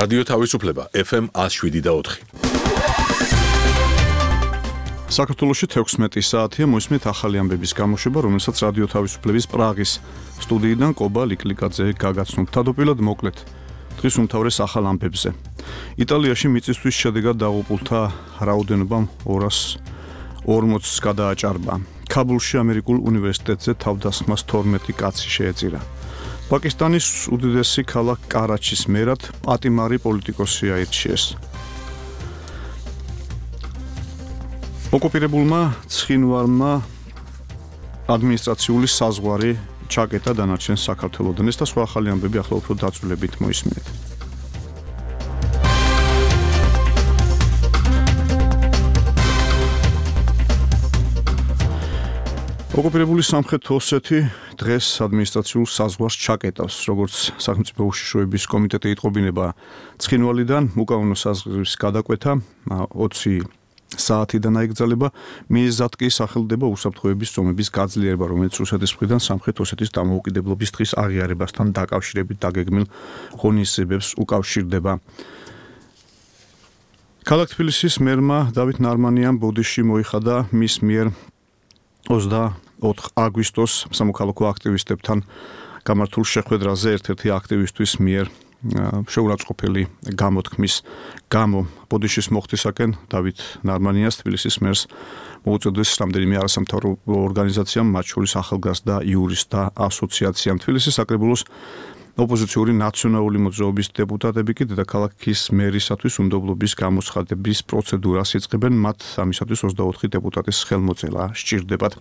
რადიო თავისუფლება FM 107.4. საქართველოში 16 საათია მოისმენთ ახალი ამბების გამოშვება, რომელსაც რადიო თავისუფლების პრაღის სტუდიიდან კობა ლიკლიკაძე გაგაცნობთ. თავდაპირველად მოკლედ დღის უმთავრეს ახალ ამბებზე. იტალიაში მიწისძვრის შედეგად დაღუპულთა რაოდენობამ 240-ს გადააჭარბა. ქაბულში ამერიკულ უნივერსიტეტზე თავდასხმას 12 კაცი შეეწირა. პაკისტანის უდიდესი ქალაქ კარაჩის მერად პატიმარი პოლიტიკოსი აირჩიეს. ოკუპირებულმა ცხინვალმა ადმინისტრაციული საზღვარი ჩაკეტა დანარჩენ საქართველოდან. ეს და სხვა ახალი ამბები ახლა უფრო დაწვრილებით მოისმინეთ. ოკუპირებული სამხრეთ ოსეთი დღეს ადმინისტრაციულ საზღვარს ჩაკეტავს, როგორც სახელმწიფო უშიშროების კომიტეტი იტყობინება ცხინვალიდან უკანონო საზღვრის გადაკვეთა 20 საათიდან აიგრძელება, მიზნად კი სახელდება უსაფრთხოების ზომების გაძლიერება, რომელიც რუსეთის მხრიდან სამხრეთ ოსეთის დამოუკიდებლობის დღის აღიარებასთან დაკავშირებით დაგეგმილ ღონისძიებებს უკავშირდება. ქალაქ თბილისის მერმა დავით ნარმანიამ ბოდიში მოიხადა მის მიერ 24 აგვისტოს სამოქალაქო აქტივისტებთან გამართულ შეხვედრაზე ერთ-ერთი აქტივისტვის მიერ შეურაცხყოფელი გამოთქმის გამო ბოდიშის მოხდისაკენ დავით ნარმანიას თბილისის მერს მოუწოდეს რამდენიმე არასამთავრობო ორგანიზაციამ, მათ შორის ახალგაზრდა იურისტთა ასოციაციამ. თბილისის საკრებულოს ოპოზიციური ნაციონალური მოძრაობის დეპუტატები კი დედაქალაქის მერისათვის უნდობლობის გამოცხადების პროცედურას იწყებენ, მათ ამისათვის 24 დეპუტატის ხელმოწერა სჭირდებათ.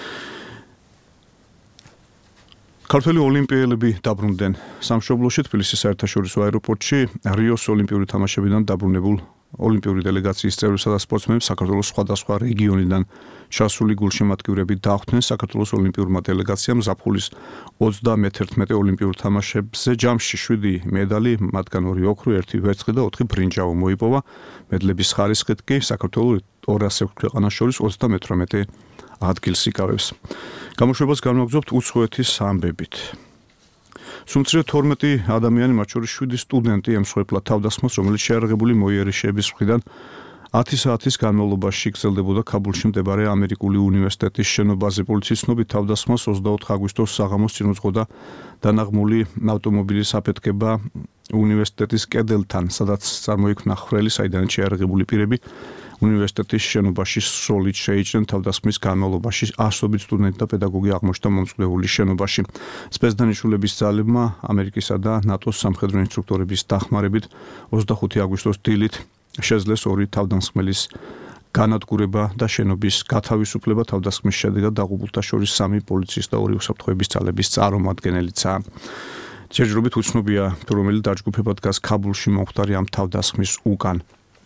ქართველი ოლიმპიელები დაბრუნდნენ სამშობლოში თბილისის საერთაშორისო აეროპორტში რიოს ოლიმპიური თამაშებიდან დაბრუნებულ ოლიმპიური დელეგაციის წევრებსა და სპორტსმენებს საქართველოს სხვადასხვა რეგიონიდან ჩასული გულშემატკივრები დახვდნენ. საქართველოს ოლიმპიურმა დელეგაციამ ზაფხულის 31 ოლიმპიურ თამაშებზე ჯამში 7 медали, მათგან 2 ოქრო, 1 ვერცხლი და 4 ბრინჯაო მოიპოვა. მედლების ხარისხით კი საქართველოს 206 ქვეყანას შორის 38 ადგილს იკავებს. გამოშვებას განვაგრძობთ უცხოეთის ამბებით. სუმცრე 12 ადამიანი, მათ შორის 7 სტუდენტი ემსხვერპლა თავდასხმას, რომელიც შეარაღებული მოიერიშეების მხრიდან 10 საათის განმავლობაში გრძელდებოდა ქაბულში მდებარე ამერიკული უნივერსიტეტის შენობაზე. პოლიციის ცნობით თავდასხმას 24 აგვისტოს საღამოს წინ უძღოდა დანაღმული ავტომობილის აფეთქება უნივერსიტეტის კედელთან, სადაც წარმოიქმნა ხვრელი, საიდანაც შეარაღებული პირები უნივერსიტეტის შენობაში სროლით შეიჭრნენ. თავდასხმის განმავლობაში ასობით სტუდენტი და პედაგოგი აღმოჩნდა მომწყვდეული შენობაში. სპეცდანიშნულების ძალებმა ამერიკისა და ნატოს სამხედრო ინსტრუქტორების დახმარებით 25 აგვისტოს დილით შეძლეს 2 თავდასხმელის განადგურება და შენობის გათავისუფლება. თავდასხმის შედეგად დაღუპულთა შორის 3 პოლიციის და 2 უსაფრთხოების ძალების წარმომადგენელიცაა. ჯერჯერობით უცნობია, თუ რომელი დაჯგუფება დგას ქაბულში მომხდარი ამ თავდასხმის უკან.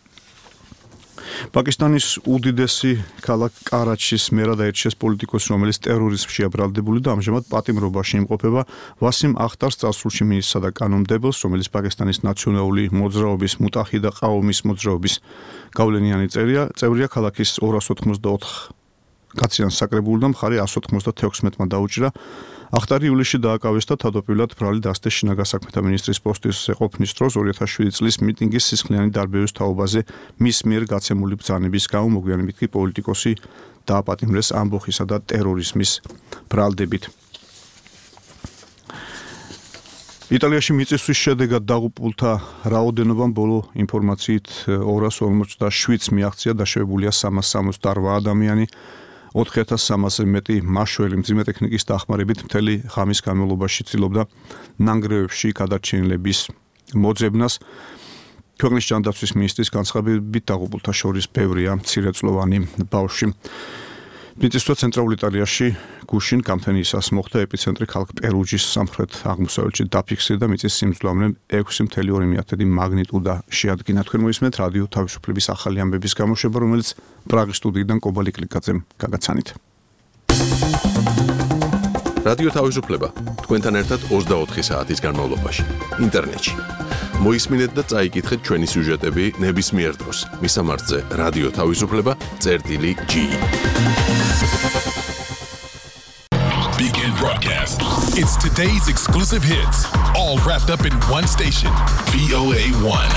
პაკისტანის უდიდესი ქალაქ კარაჩის მერად აირჩიეს პოლიტიკოსი, რომელიც ტერორიზმშია ბრალდებული და ამჟამად პატიმრობაში იმყოფება. ვასიმ ახტარს წარსულში მინისტრსა და კანონმდებელს, რომელიც პაკისტანის ნაციონალური მოძრაობის მუტაჰიდა ყაუმის მოძრაობის გავლენიანი წევრია, ქალაქის 284 კაციან საკრებულო და მხარე 196-მა დაუჭირა. ახტარი ივლისში დააკავეს და თავდაპირველად ბრალი დასდეს შინაგან საქმეთა მინისტრის პოსტზე ყოფნის დროს 2007 წლის მიტინგის სისხლიანი დარბევის თაობაზე მის მიერ გაცემული ბრძანების გამო მოგვიანებით კი პოლიტიკოსი დააპატიმრეს ამბოხისა და ტერორიზმის ბრალდებით. იტალიაში მიწისძვრის შედეგად დაღუპულთა რაოდენობამ ბოლო ინფორმაციით 247-ს მიაღწია, დაშვებულია 368 ადამიანი. 4300-ზე მეტი მაშველი მძიმე ტექნიკის დახმარებით მთელი ღამის განმავლობაში ცდილობდა ნანგრევებში გადარჩენილების მოძებნას. ქვეყნის ჯანდაცვის მინისტრის განცხადებით დაღუპულთა შორის ბევრია მცირეწლოვანი ბავშვი. მიწისძვრა ცენტრალურ იტალიაში გუშინ გამთენიისას მოხდა. ეპიცენტრი ქალაქ პერუჯის სამხრეთ აღმოსავლეთში დაფიქსირდა. მიწის სიმძლავრე 6.2 მაგნიტუდა შეადგინა. თქვენ მოისმენთ რადიო თავისუფლების ახალი ამბების გამოშვება, რომელიც პრაღის სტუდიიდან კობა ლიკლიკაძემ გაგაცანით. რადიო თავისუფლება თქვენთან ერთად 24 საათის განმავლობაში ინტერნეტში. მოისმინეთ და წაიკითხეთ ჩვენი სიუჟეტები ნებისმიერ დროს. მისამართზე რადიო თავისუფლება წერტილი G. Begin broadcast. It's today's exclusive hits, all wrapped up in one station, VOA1.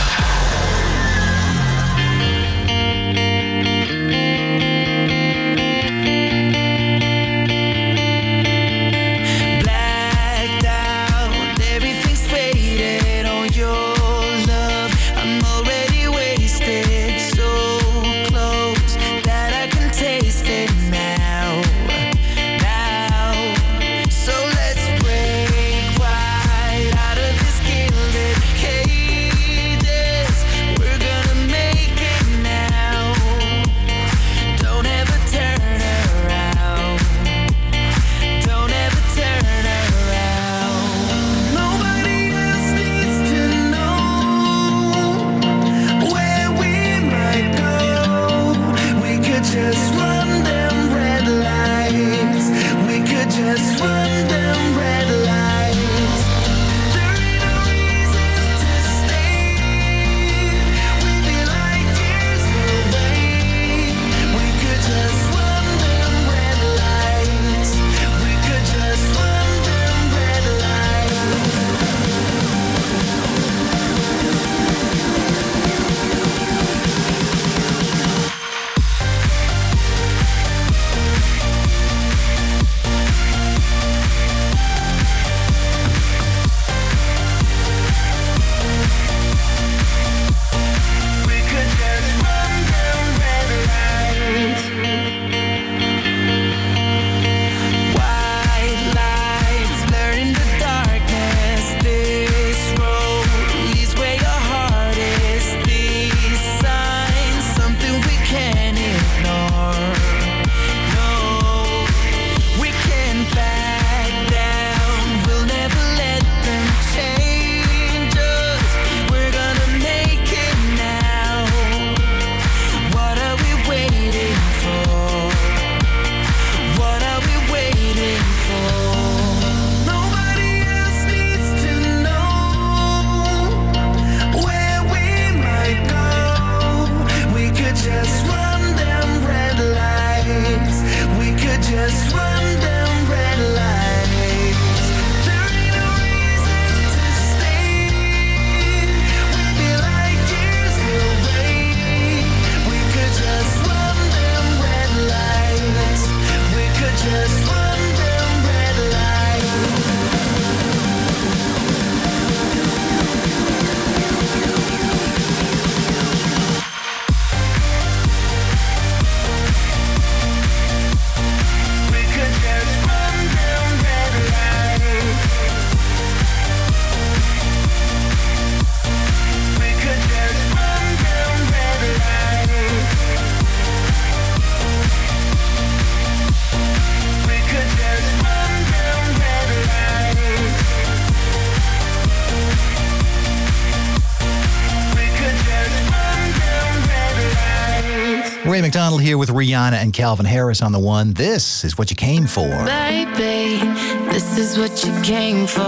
Ray McDonald here with Rihanna and Calvin Harris on the one. This is what you came for. Baby, this is what you came for.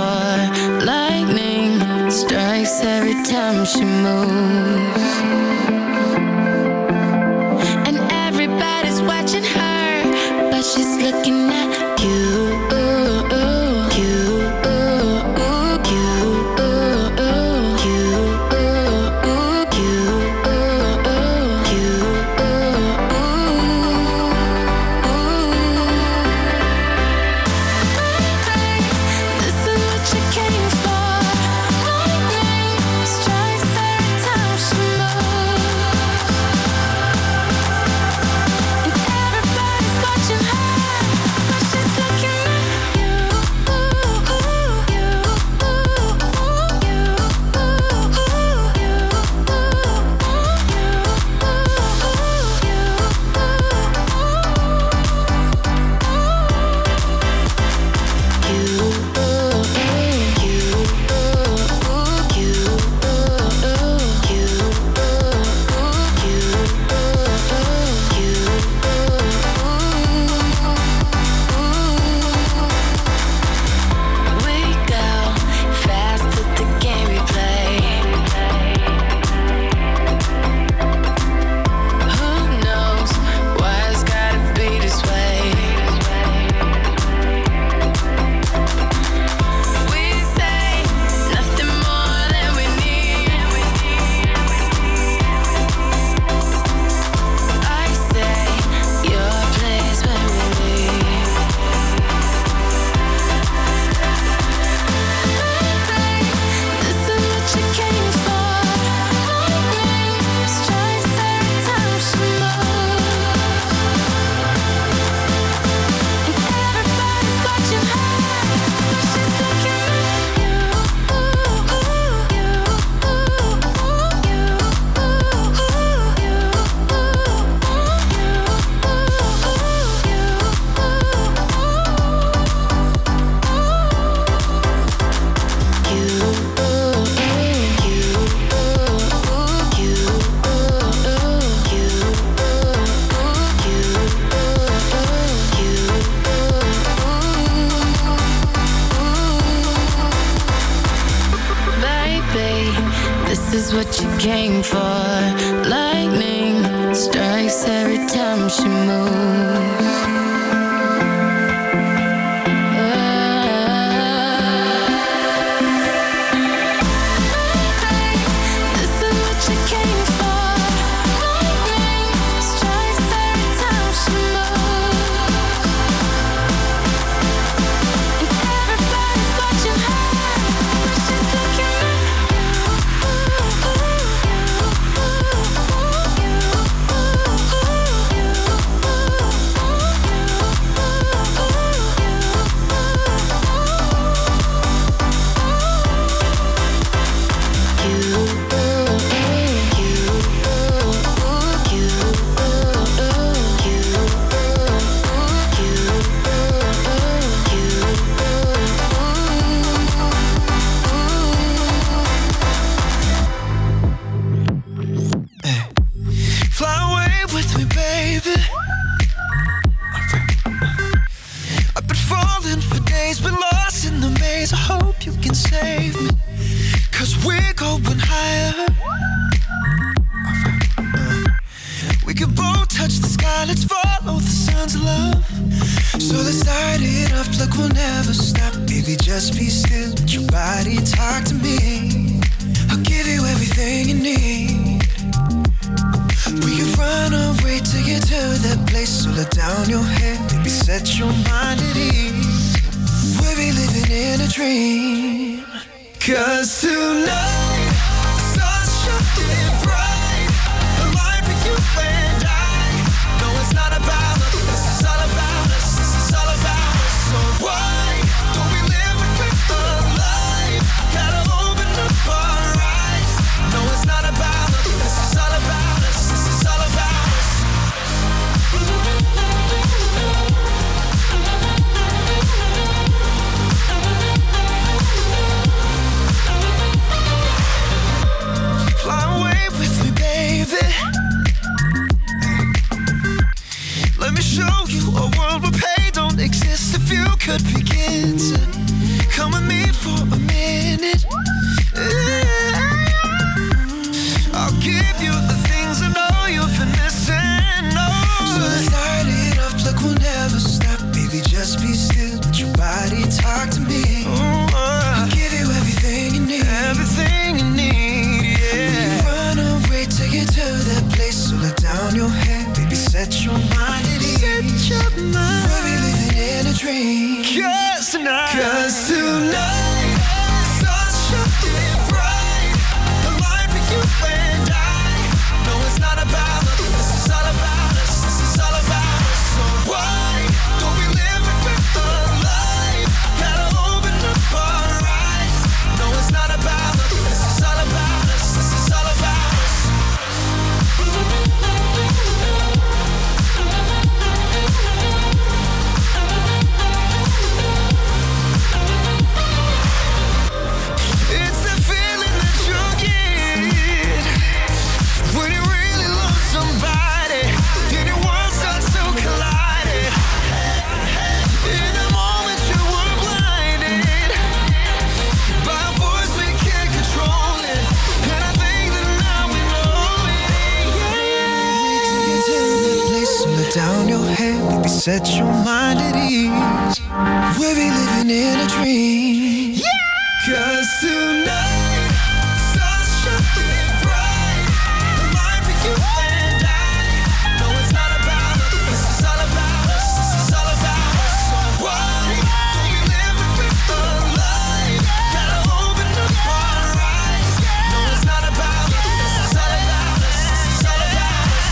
Lightning strikes every time she moves. And everybody's watching her, but she's looking at you. She's is what you came for. Lightning strikes every time she moves. Set your mind at ease. We'll be living in a dream. Yeah! 'Cause tonight, sun's shining bright. The light for you and I. No, it's not about us. This is all about us. This is all about us. So why don't we live with the light? Gotta open up our eyes. No, it's not about us. This is all about us. This is all about us.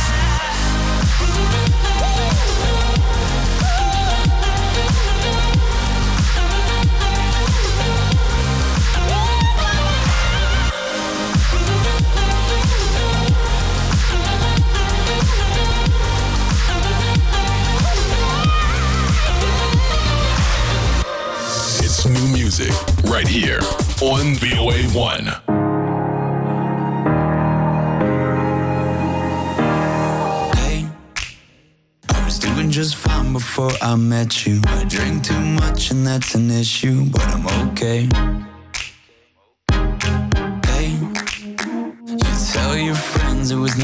New music right here on VOA1. Hey, I was doing just fine before I met you. I drink too much and that's an issue, but I'm okay. Hey,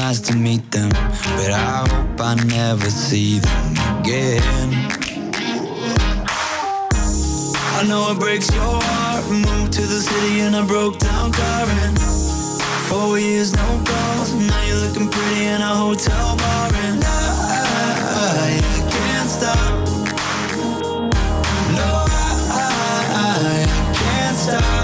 nice to meet them, but I hope I never see them again. I know it breaks your heart. Moved to the city in a broke down car and 4 years no calls. Now you're looking pretty in a hotel bar and I can't stop. No, I can't stop.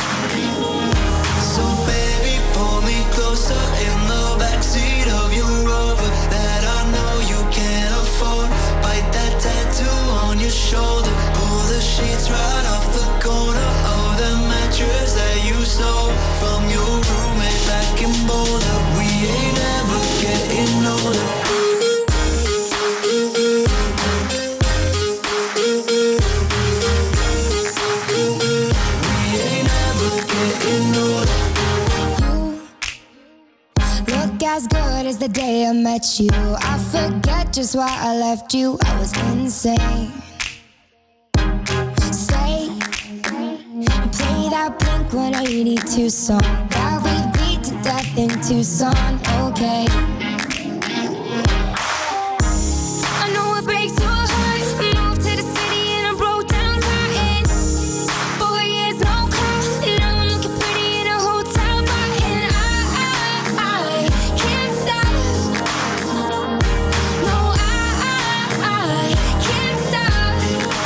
So baby, pull me closer in the backseat of your Rover that I know you can't afford. Bite that tattoo on your shoulder. Pull the sheets right off the corner of the mattress that you stole from your roommate back in Boulder. We ain't ever getting older. As good as the day I met you, I forget just why I left you. I was insane. Stay and play that Blink-182 song that we beat to death in Tucson. Okay. I know it breaks your heart. Moved to the city and I broke down crying. 4 years no call. Now I'm looking pretty in a hotel bar and I can't stop. No, I can't stop.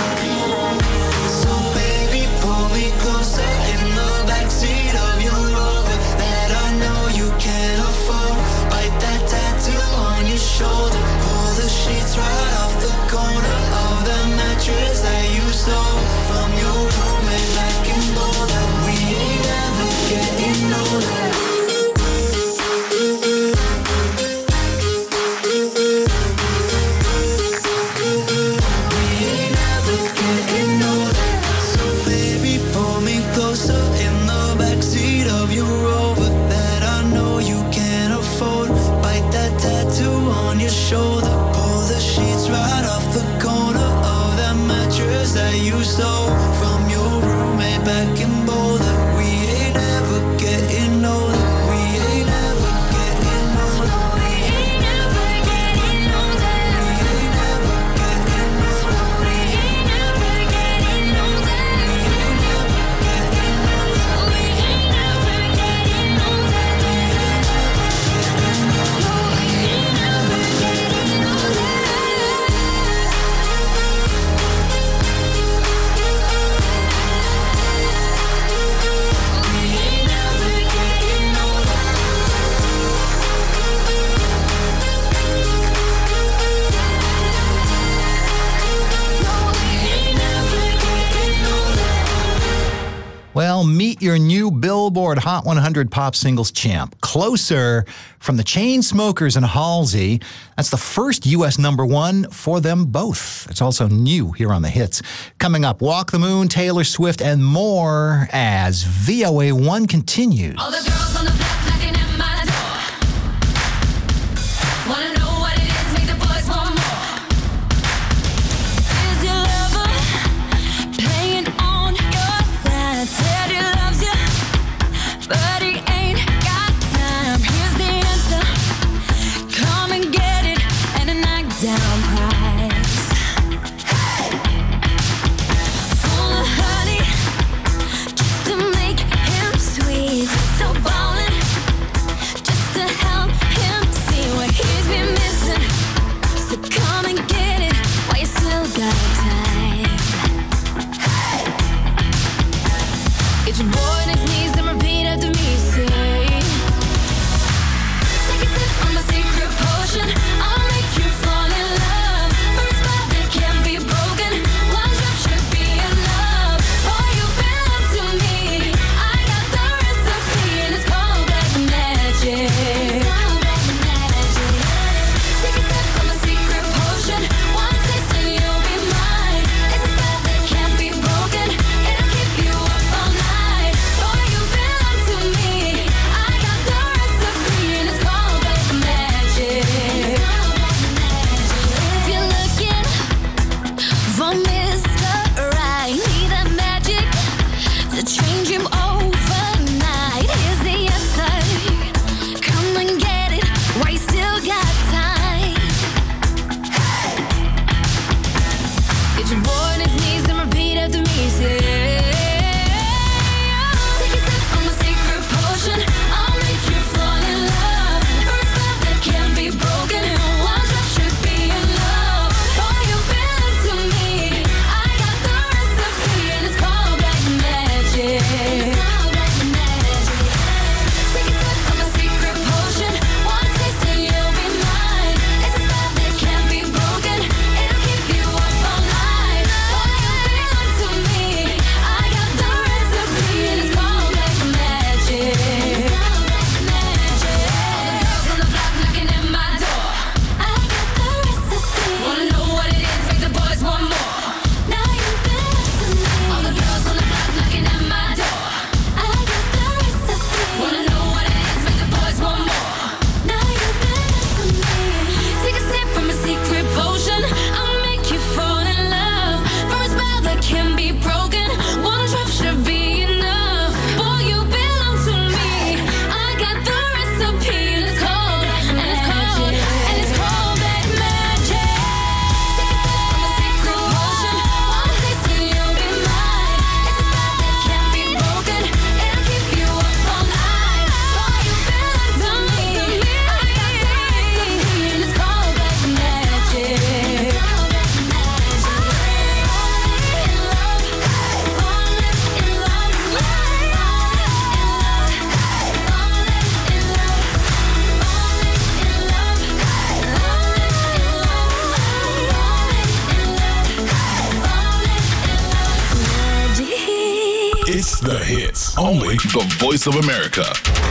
So baby, pull me closer in the backseat of your Rover that I know you can't afford. Bite that tattoo on your shoulder. Pull the sheets right off the corner of the mattress that you stole from your roommate back in Boulder. We ain't ever getting older. So baby, pull me closer in the backseat of your Rover that I know you can't afford. Bite that tattoo on your shoulder. Pull the sheets right off the corner of that mattress that you stole from your roommate back in Boulder. We ain't ever getting older. We ain't ever getting older. We ain't ever getting older. We ain't ever getting older. We ain't ever getting older. We ain't ever getting older. Well, meet your new Billboard Hot 100 Pop Singles champ, Closer, from the Chainsmokers and Halsey. That's the first U.S. #1 for them both. It's also new here on the hits. Coming up, Walk the Moon, Taylor Swift, and more as VOA1 continues. All the girls on the block knocking at my door. Wanna know what it is, make the boys want more. Is your lover playing on your side? Said he loves you, but he ain't got time. Here's the answer, come and get it, and a knockdown prize. Hey! Full of honey, just to make him sweet. So ballin', It's the hits. Only the Voice of America.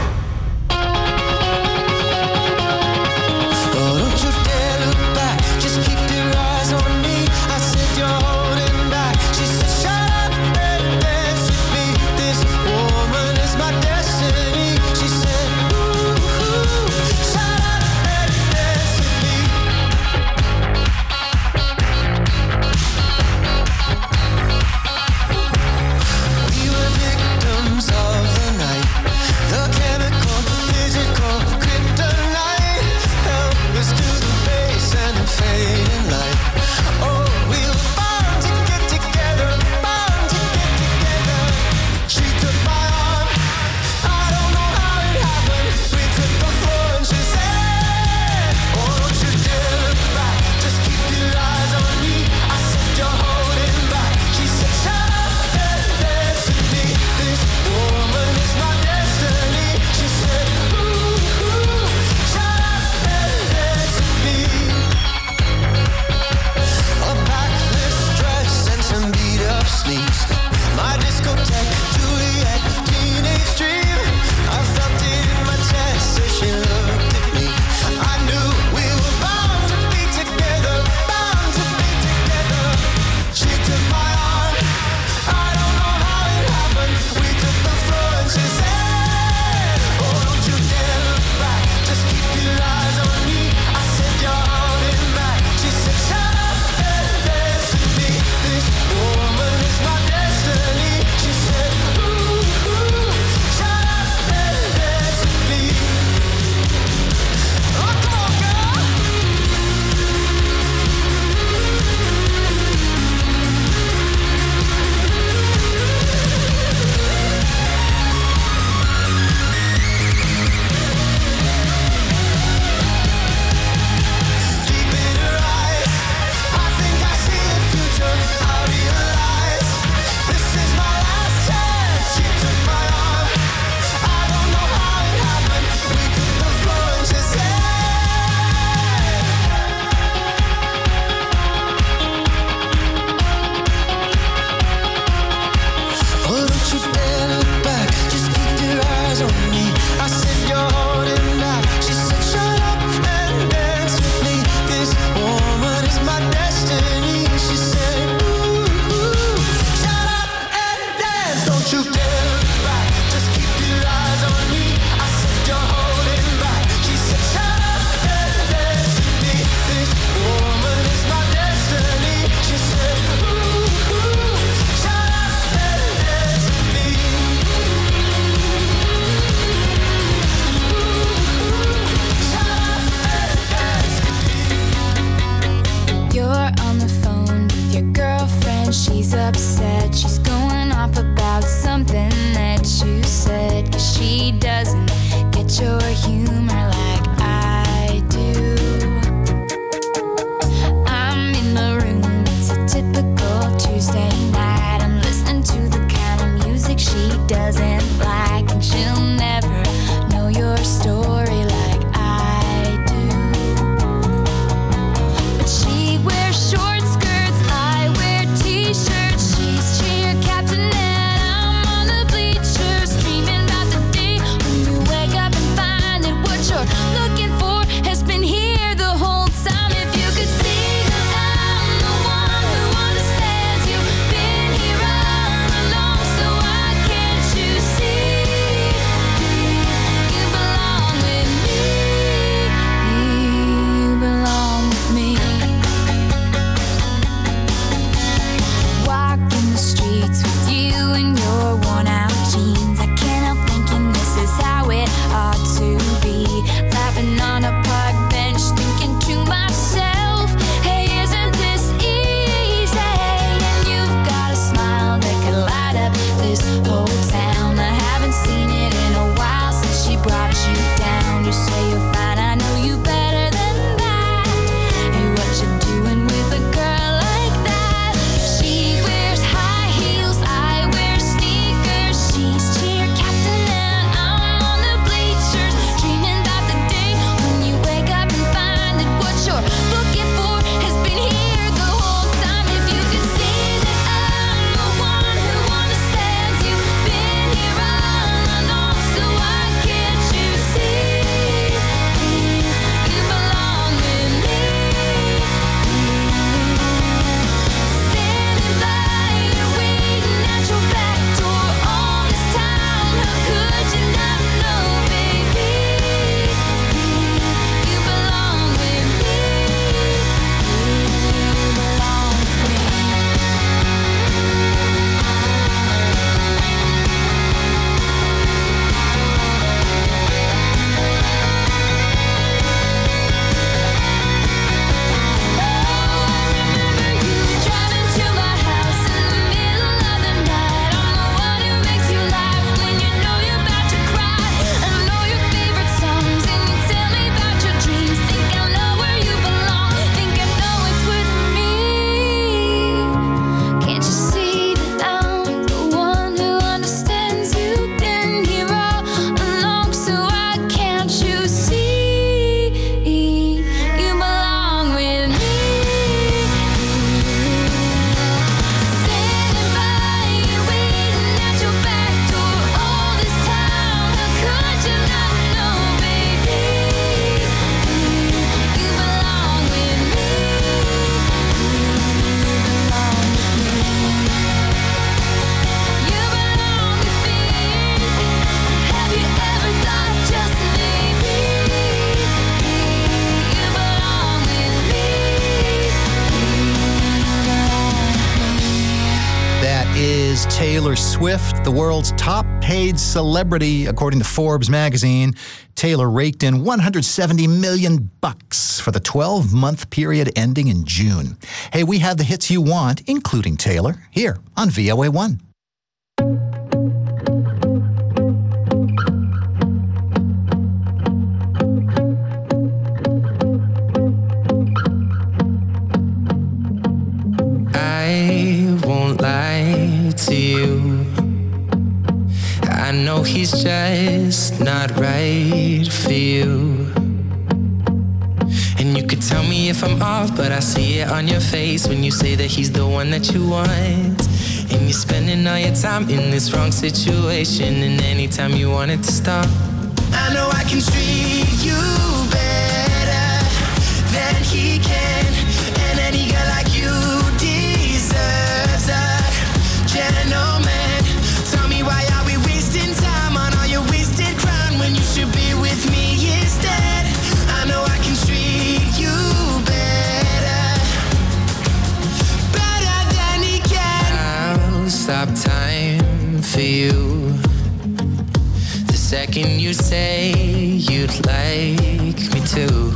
Oh, don't you dare look back. Just keep your eyes on me. I said you're holding back. She said, shut up and dance with me. This woman is my destiny. She said, ooh, shut up and dance with me. We were victims of the night. The chemical, physical, kryptonite. Helpless to the face and the fading light. Oh, we were born to get together, born to get together. She took my arm, I don't know how it happened. We took the floor and she said, oh, don't you dare look back. Just keep your eyes on me. I said you're holding back. She said, shut up and dance with me. This woman is my destiny. She said, ooh, shut up and dance with me. A backless dress and some beat up sneaks. My discotheque, Juliet, teenage dream. I felt it in my chest as she looked at me. I knew we were bound to be together, bound to be together. She took my arm, I don't know how it happened. We took the floor and she said, oh, don't you dare look back. Just keep your eyes on me. I said you're holding back. She said, shut up and dance with me. This woman is my destiny. She said, ooh, shut up and dance with me. Oh, come on, girl. Deep in her eyes, I think I see the future. I realize this is my last chance. She took my arm, I don't know how it happened. We took the floor and she said, oh, don't you dare look back. Just keep your eyes on me. I said you're holding back. She said, shut up and dance with me. This woman is my destiny. She said, ooh, shut up and dance. Don't you dare look back. Just keep your eyes on me. I said you're holding back. She said, shut up and dance with me. This woman is my destiny. She said, ooh, shut up and dance with me. You're on the phone with your girlfriend. She's upset. She's going off about something that you said. 'Cause she doesn't get your humor like I do. I'm in the room. It's a typical Tuesday night. I'm listening to the kind of music she doesn't like. And she'll never know your story like I do. But she wears short skirts, I wear t-shirts. She's cheer captain and I'm on the bleachers, dreaming about the day when you wake up and find that what you're looking for has been here the whole time. If you could see that I'm the one who understands, you've been here all along, so why can't you see? Do you is Taylor Swift, the world's top paid celebrity, according to Forbes magazine. Taylor raked in $170 million for the 12-month period ending in June. Hey, we have the hits you want, including Taylor, here on VOA1. I won't lie to you. I know he's just not right for you. And you could tell me if I'm off, but I see it on your face when you say that he's the one that you want. And you're spending all your time in this wrong situation, and anytime you want it to stop, I know I can treat you better than he can. And any girl like you deserves a gentleman. Tell me, why are we wasting time on all your wasted crown when you should be with me instead? I know I can treat you better than he can. I'll stop time for you the second you say you'd like me to.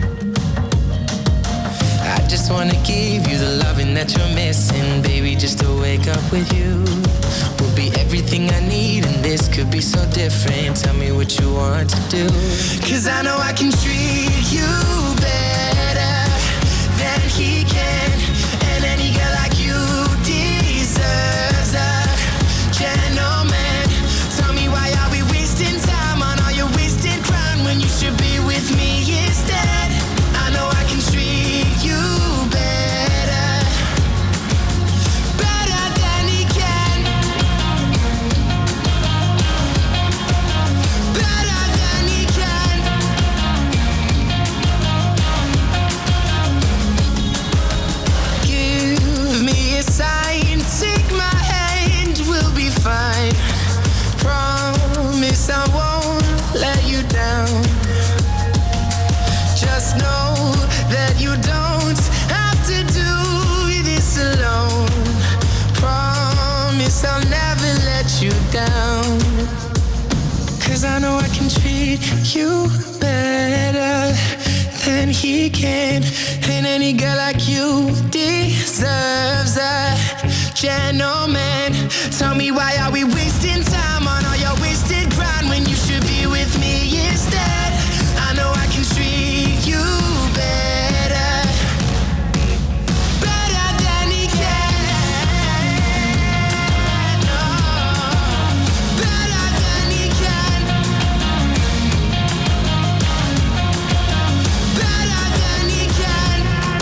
I just wanna give you the loving that you're missing, baby. Just to wake up with you will be everything I need, and this could be so different. Tell me what you want to do, 'cause I know I can treat you better than he can. And any girl like you deserves a gentleman. Tell me, why are we wasting time on all your wasted crown when you should be with me instead? I know I can treat you better than he can. Better than he can. Give me a sign, take my hand, we'll be fine. Promise I won't let you down. Just know that you don't have to do this alone. Promise I'll never let you down. 'Cause I know I can treat you better than he can. And any girl like you deserves a gentleman. Tell me, why are we wasting time on all your wasted grind when you should be with me instead? I know I can treat you better than he can. Oh, better than he can. Better than he can.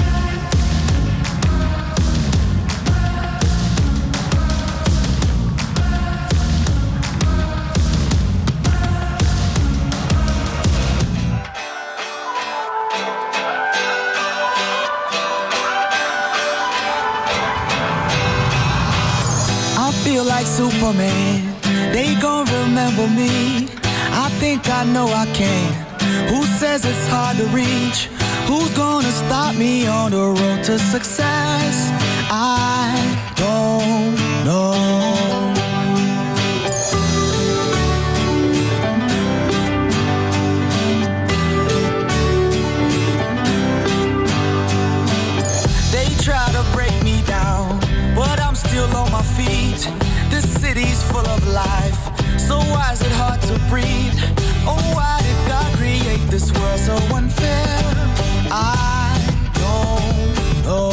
I feel like Superman, they gon' remember me. I think I know I can. Who says it's hard to reach? Who's gonna stop me on the road to success? I don't know. They try to break me down, but I'm still on my feet. This city's full of life, so why is it hard to breathe? Oh, why did God create this world so unfair? I don't know.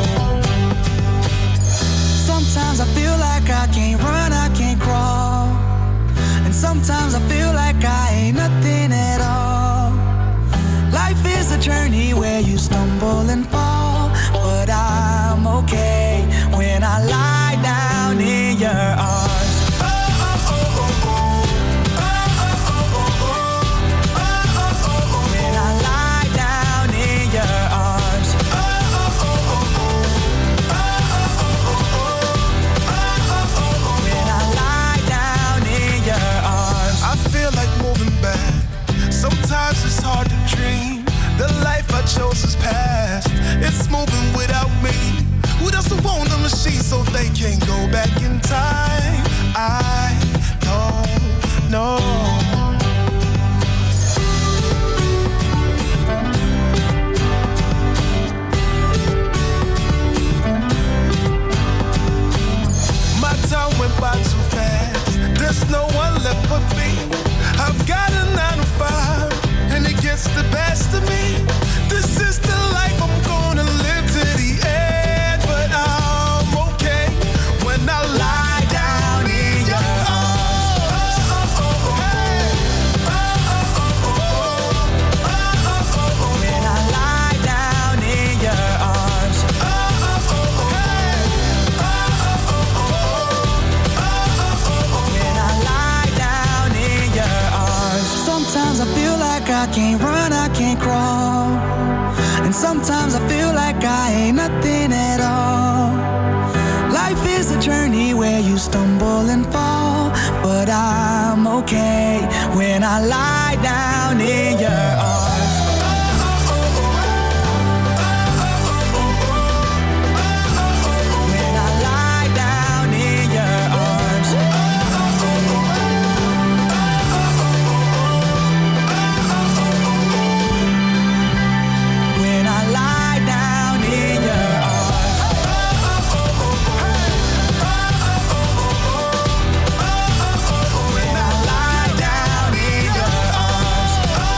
Sometimes I feel like I can't run, I can't crawl. And sometimes I feel like I ain't nothing at all. Life is a journey where you stumble and fall, but I'm okay when I lie down in your arms. Oh, oh, oh, oh, oh. Oh, oh, oh, oh, oh. Oh, oh, oh, oh. When I lie down in your arms. Oh, oh, oh, oh, oh. Oh, oh, oh, oh, oh. Oh, oh, oh, oh. When I lie down in your arms. I feel like moving back. Sometimes it's hard to dream. The life I chose is past, me. I've got a 9 to 5, and it gets the best of me. This is the life I'm gonna live to the end, but I'm okay when I lie down in your arms. When I lie down in your arms. When I lie down in your arms. Sometimes I feel like I can't run, I can't crawl. And sometimes I feel like I ain't nothing at all. Life is a journey where you stumble and fall, but I'm okay when I lie down in your arms. When I lie down in your arms. When I lie down in your arms. When I lie down in your arms.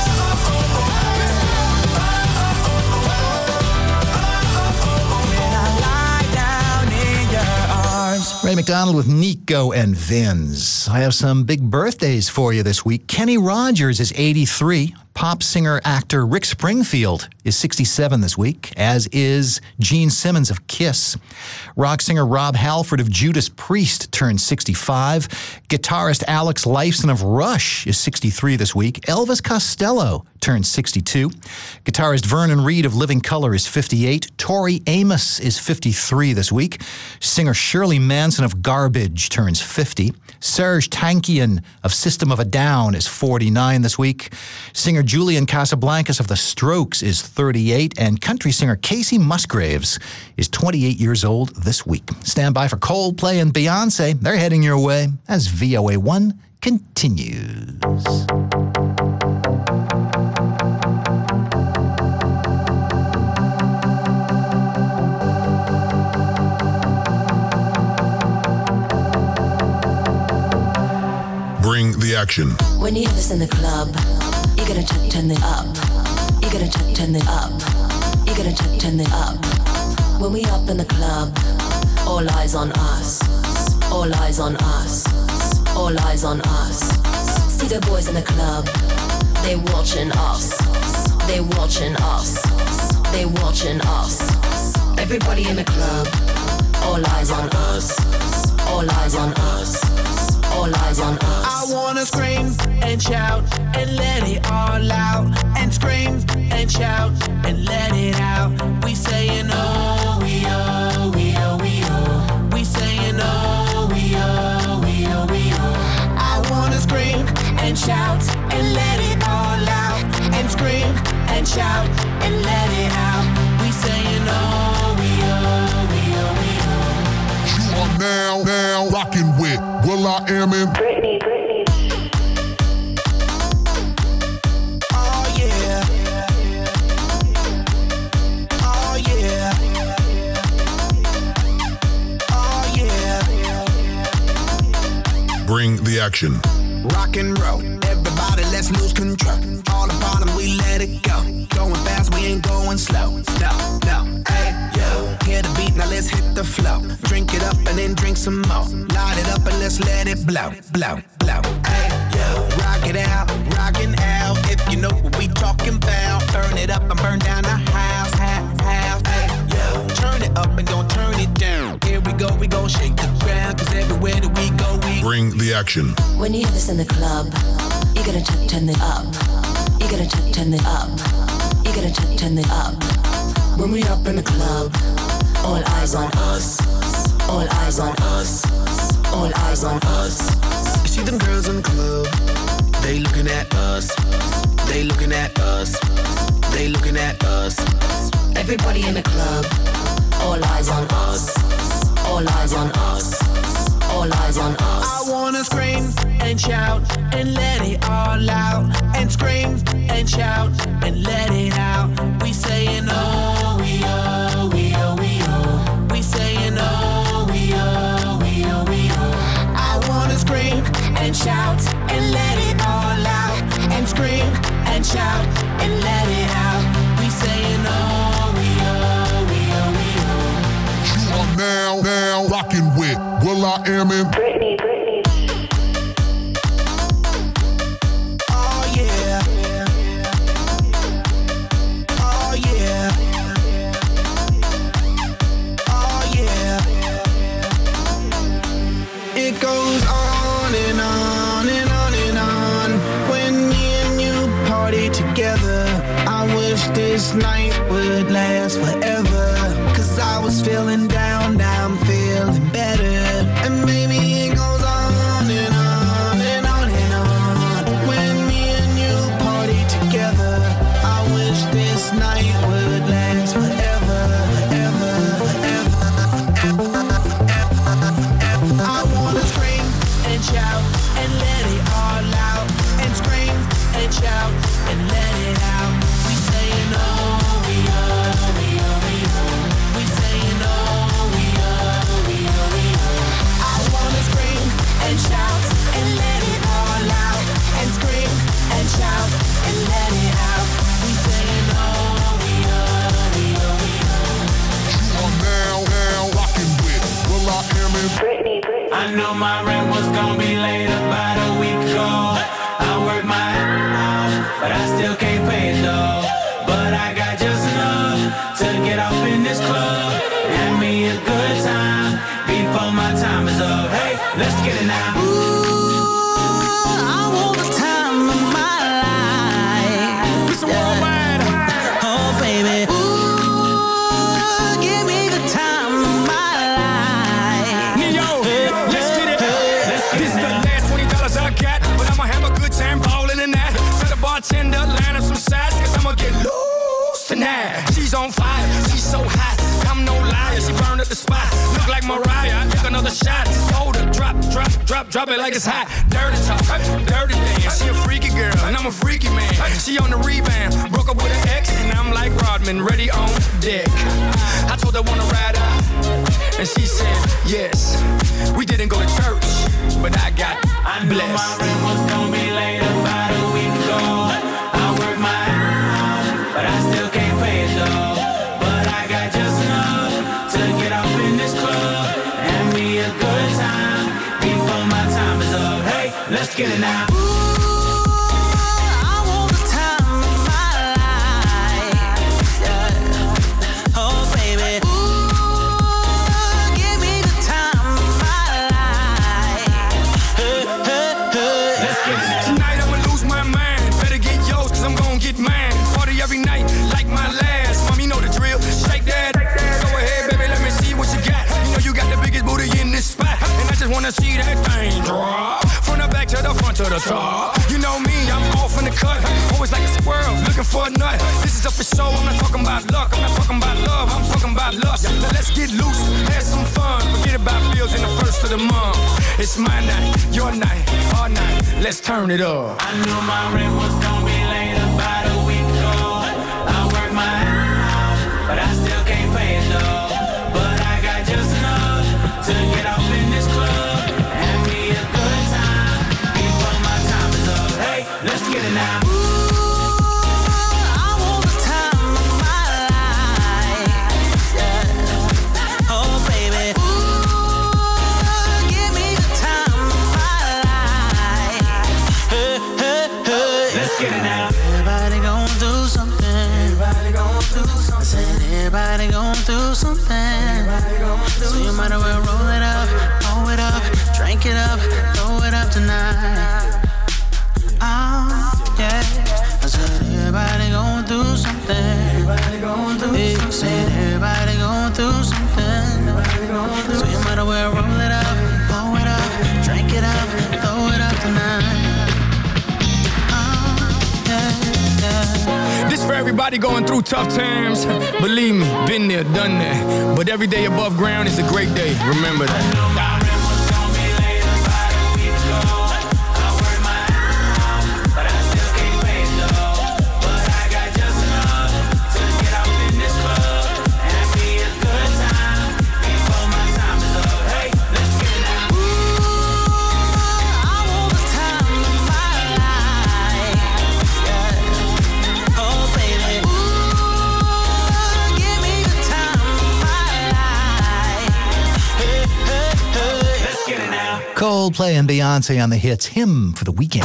When I lie down in your arms. Ray McDonald with Nico and Vinz. I have some big birthdays for you this week. Kenny Rogers is 83. Pop singer actor Rick Springfield is 67 this week, as is Gene Simmons of Kiss. Rock singer Rob Halford of Judas Priest turned 65. Guitarist Alex Lifeson of Rush is 63 this week. Elvis Costello turned 62. Guitarist Vernon Reid of Living Colour is 58. Tori Amos is 53 this week. Singer Shirley Manson of Garbage turns 50. Serge Tankian of System of a Down is 49 this week. Singer Julian Casablancas of The Strokes is 38. And country singer Casey Musgraves is 28 years old this week. Stand by for Coldplay and Beyonce. They're heading your way as VOA1 continues. Bring the action. When you hear this in the club, you're gonna turn it up. You're gonna turn it up. You're gonna turn it up. When we up in the club, all eyes on us. All eyes on us. All eyes on us. See the boys in the club, they watching us. They watching us. They watching us. Everybody in the club, all eyes on us. All eyes on us. All eyes on us. I wanna scream and shout and let it all out. And scream and shout and let it out. We saying oh, we oh, we oh, we oh. We saying oh, we oh, we oh, we oh. I wanna scream and shout and let it all out. And scream and shout and let it out. We saying oh, we oh, we oh, we oh. You are now rocking with will.i.am in Britney. Oh yeah. Oh yeah. Oh yeah. Bring the action. Rock and roll, everybody let's lose control. All the bottom we let it go. Going fast, we ain't going slow. No, hey, yo. Hear the beat, now let's hit the flow. Drink it up and then drink some more. Light it up and let's let it blow. Hey, yo. Rock it out, rockin' out. If you know what we talking about. Burn it up and burn down the house. Hey, yo. Turn it up and don't turn it down. Here we go shake the ground. Cause everywhere that we go, we Bring the action. When you hear this in the club, you're gonna turn it up. You're gonna turn it up. You're gonna turn it up. When we up in the club, all eyes on us. All eyes on us. All eyes on us. You see them girls in the club, they looking at us. They looking at us. They looking at us. Everybody in the club, all eyes on us. All eyes on us. All eyes on us. I wanna scream and shout and let it all out. And scream and shout and let it out. We saying oh, we oh, we oh, we oh. We saying oh, we oh, we oh, we oh. I wanna scream and shout and let it all out. And scream and shout and let it out. We saying oh, we oh, we oh, we oh. You are now rocking with Will I Am in Britney. Oh yeah. Oh yeah. Oh yeah. It goes on and on and on and on. When me and you party together, I wish this night would last forever. 'Cause I was feeling down, now I'm feeling better. And maybe it goes on and on and on and on. When me and you party together, I wish this night would last forever, ever, ever, ever, ever, ever. I wanna scream and shout and let it all out. And scream and shout and let it out. We saying oh, we oh, we oh, we oh. We saying oh, we oh, we oh, we oh. I wanna scream and shout and let it all out. And scream and shout and let it out. We saying oh, we oh, we oh, we oh. You are now rocking with Will I Am in Britney. I know my rent was gonna be late about a week ago. I worked my ass off, but I still can't pay it though. But I got just enough to get off in this club. Have me a good time before my time is up. Hey, let's get it now. I want the time of my life. It's a worldwide. Oh, baby. Ooh, give me the time of my life. Neo, let's get it. This is the last $20 I got, but I'ma have a good time ballin' in that. Tell the bartender, line up some sides, 'cause I'ma get loose tonight. She's on fire, she's so hot. I'm no liar, she burned up the spot. Look like Mariah, I took another shot. Hold her, drop it like it's hot. Dirty talk, dirty dance. She a freaky girl, and I'm a freaky man. She on the rebound, broke up with an ex, and I'm like Rodman, ready on deck. I told her wanna ride out, and she said yes. We didn't go to church, but I got blessed. My rent was gonna be late about a week ago. I worked my ass off, but I still can't pay it though. But I got just enough to get off in this club. Have me a good time before my time is up. Hey, let's get it now. I want the time of my life. Yeah. Oh, baby. Ooh, give me the time of my life. Let's get it now. Tonight I'ma lose my mind. Better get yours, 'cause I'm gon' get mine. Party every night like my last. Mom, you know the drill. Shake that. Go ahead, baby, let me see what you got. You know you got the biggest booty in this spot. And I just wanna see that thing drop. From the back to the front to the top. You know me, I'm off in the cut. Always like a squirrel, looking for a nut. This is up for show, I'm not talking about luck. I'm not talking about love, I'm talking about lust. Now let's get loose, have some fun. Forget about bills in the first of the month. It's my night, your night, our night. Let's turn it up. I knew my rent was gonna be late about a week ago. I worked my ass off, but I still can't pay it though. But I got just enough to get off in this club. Have me a good time before my time is up. Hey, let's get it now. I want the time of my life. Yeah. Oh, baby. Ooh, give me the time of my life. Let's get it now. Everybody gon' do something. Everybody gon' do something. Everybody gon' do something. So you might as well roll it up, drink it up, throw it up tonight. Oh, yeah. I said everybody gon' do something. Everybody gon' do something. Said everybody gon' do something. So you might as well roll it up, drink it up, throw it up tonight. This for everybody going through tough times. Believe me, been there, done that. But every day above ground is a great day. Remember that. I want Coldplay and Beyonce on the hits. Hymn for the Weekend.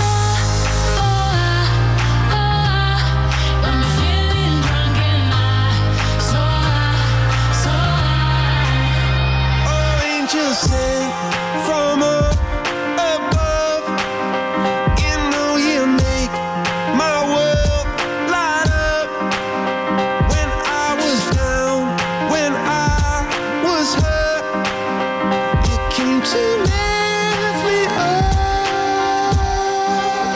Angels sent from up above. You know you make my world light up. When I was down, when I was hurt, you came to lift me up.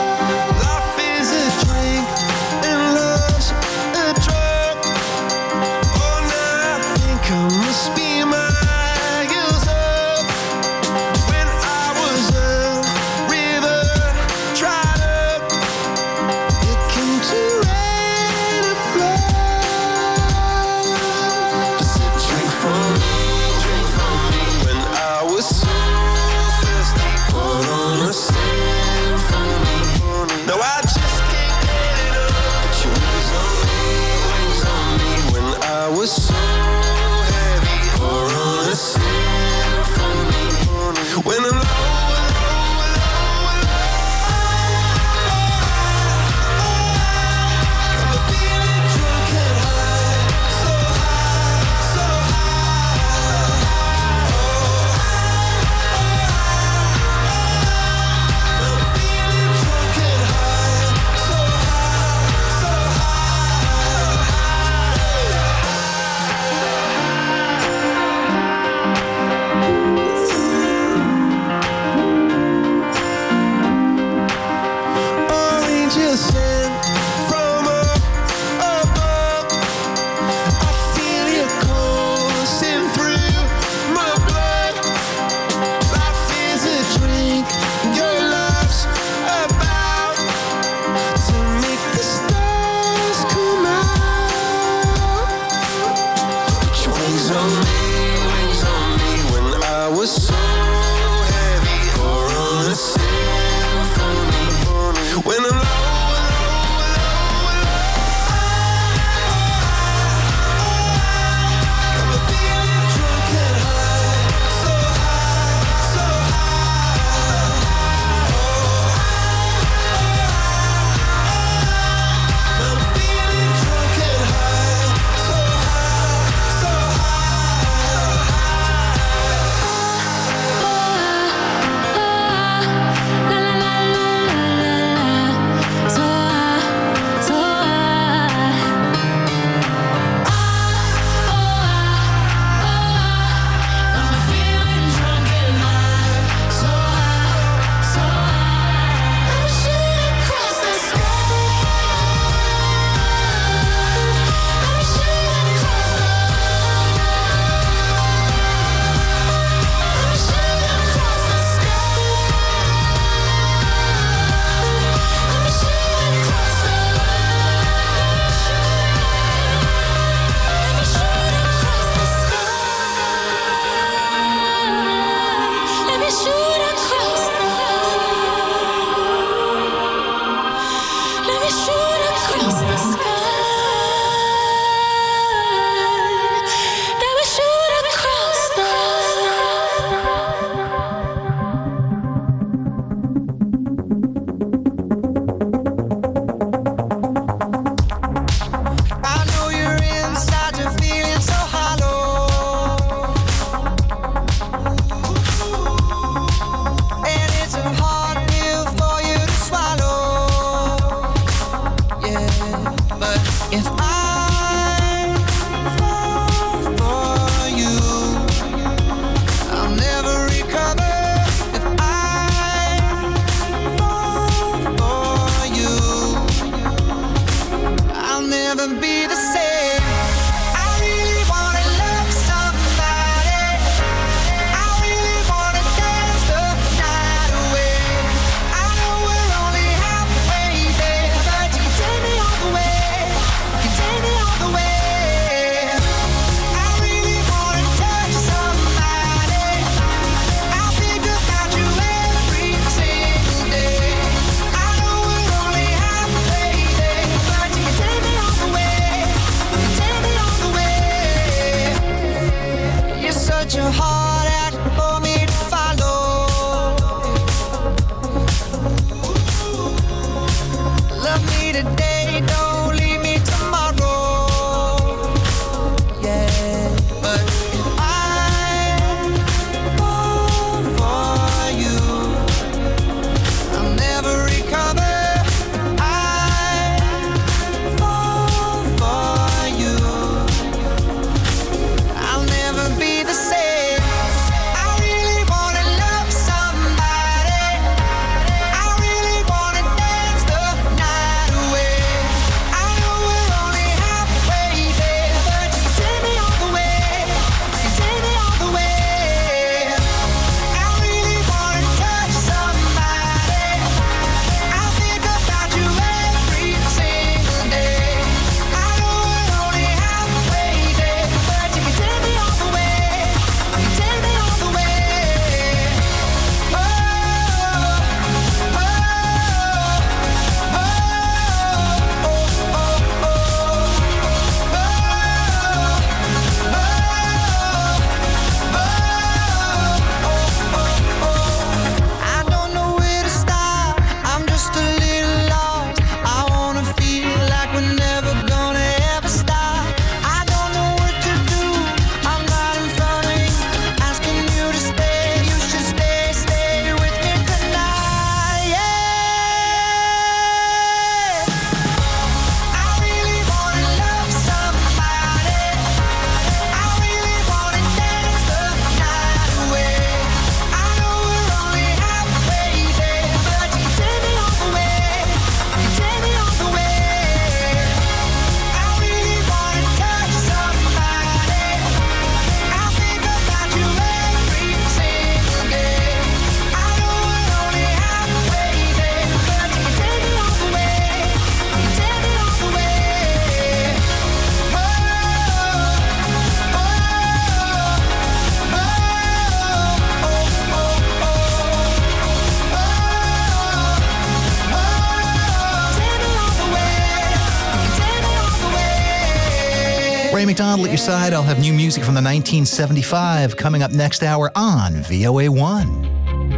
McDonald at your side. I'll have new music from the 1975 coming up next hour on VOA1.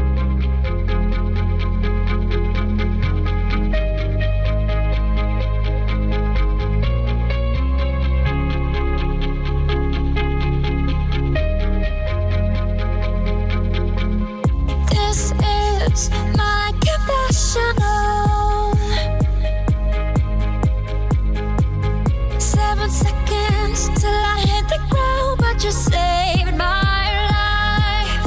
This is my confessional. 7 seconds till I hit the ground, but you saved my life.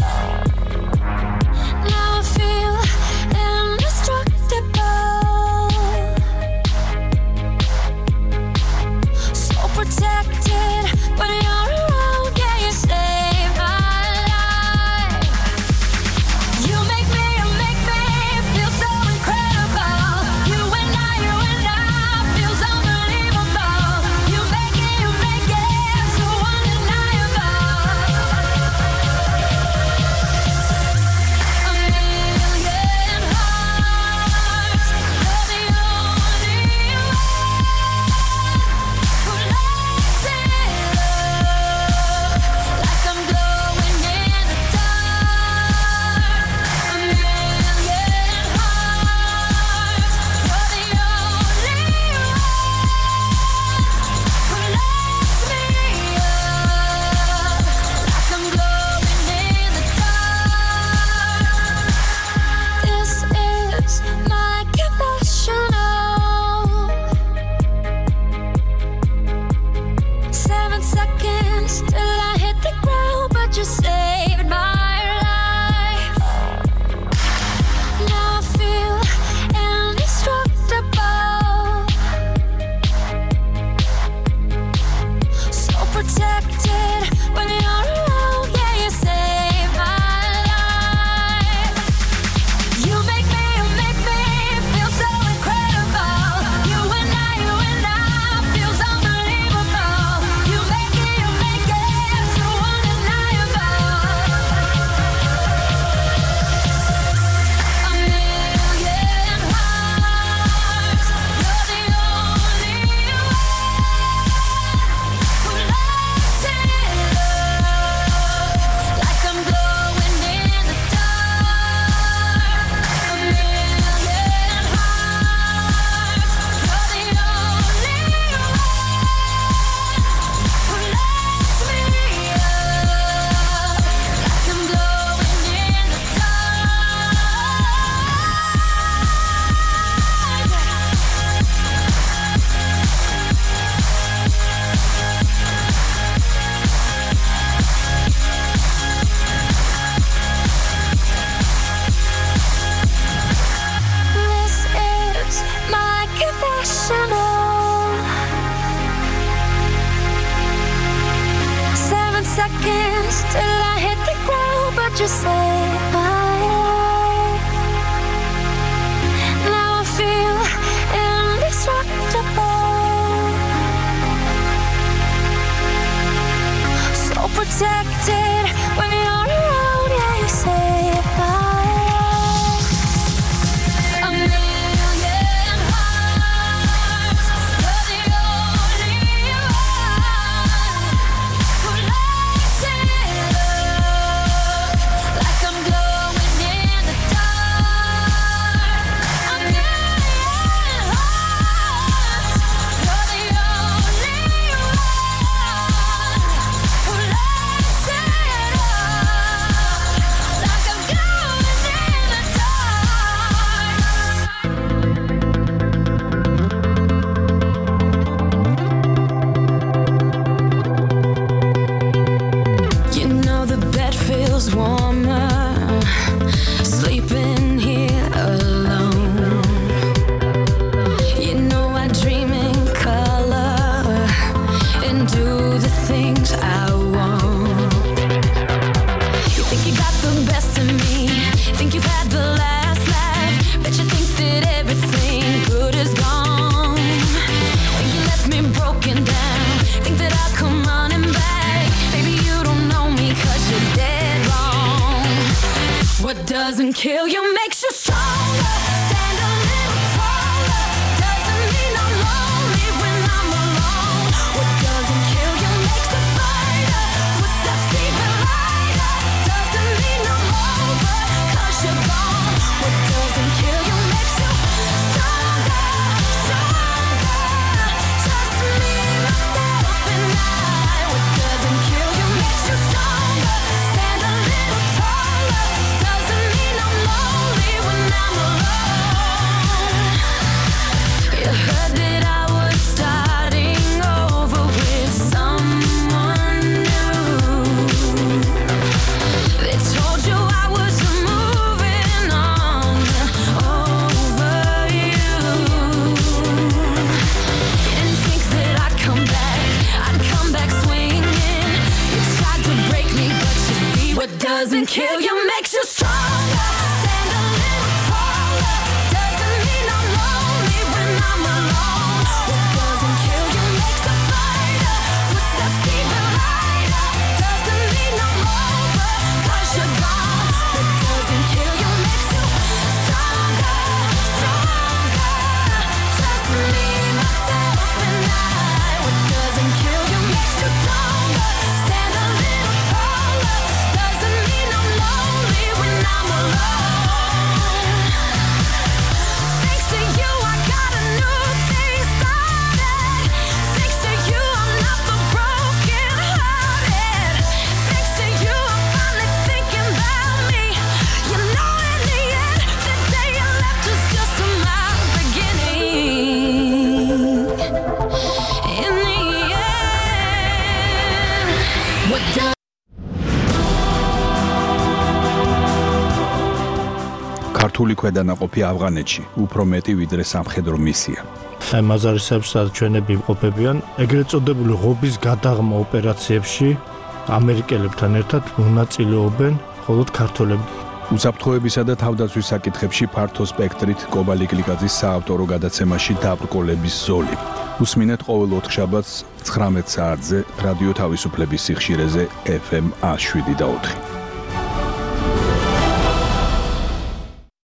Now I feel indestructible, so protected when you're around. Yeah, you saved my life. You make me feel so incredible. You and I feels unbelievable. You make it so undeniable. A million hearts, you're the only one who lights it up like I'm glowing in the dark. A million hearts, you're the only one who lights me up like I'm glowing in the dark. This is my confessional. 7 seconds till I hit the ground, but you saved my life. Now I feel indestructible, so protected when you're around. Yeah, you saved my life. You make me feel so incredible. You and I feels unbelievable. You make it so undeniable. A million hearts, you're the only one who lights it up like I'm glowing in the dark. A million hearts, you're the only one who lights me up like I'm glowing in the This is my confessional. 7 seconds till I hit the ground, but you saved my life. Now I feel indestructible, so protected when you're around. Yeah, you saved my life. A million hearts, you're the only one who lights it up like I'm glowing in the dark. A million hearts, you're the only one who lights it up like I'm glowing in the dark. You know the bed feels warmer sleeping here alone. You know I dream in color and do the things I want. You think you got the best of me, think you've had the last laugh, bet you think that everything good is gone. Think you left me broken down, think that I'll come running back. Baby, you don't know me 'cause you're dead wrong. What doesn't kill you makes you stronger. Stand a little taller. Doesn't mean I'm lonely when I'm alone. What doesn't kill you ქართული ქვედანაყოფი ავღანეთში უფრო მეტი ვიდრე სამხედრო მისია. აი მაზარისებს ჩვენები იმყოფებიან ეგრეთ წოდებული ღობის გადაღმა ოპერაციებში ამერიკელებთან ერთად მონაწილეობენ მხოლოდ ქართველები. უსაფრთხოებისა და თავდაცვის საკითხებში ფართო სპექტრით კობალი გლიკაძის საავტორო გადაცემაში დაბრკოლების ზოლი. უსმინეთ ყოველ 4 შაბათს 19 საათზე რადიო თავისუფლების სიხშირეზე FM 107 და 4.